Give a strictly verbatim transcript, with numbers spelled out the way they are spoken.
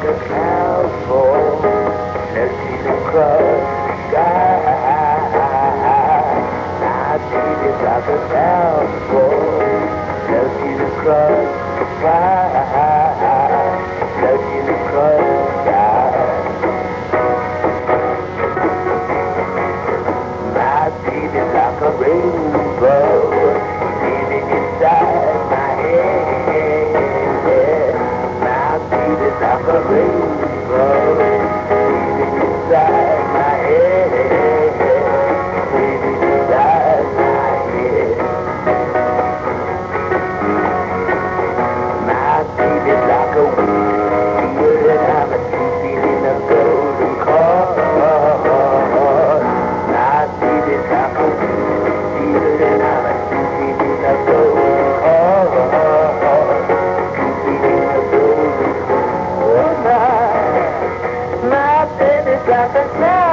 like a cowboy searching across the sky. My baby's like a cowboy searching across the sky, searching across the sky. My baby's like a rainbow living inside my head. My baby's like a rainbow living inside my head, living inside my head. My baby's like a wheel and I'm a sleeping in a golden car. My baby's like a wheel and I'm a sleeping in a golden car. Sleeping in a golden car. My, my baby's like a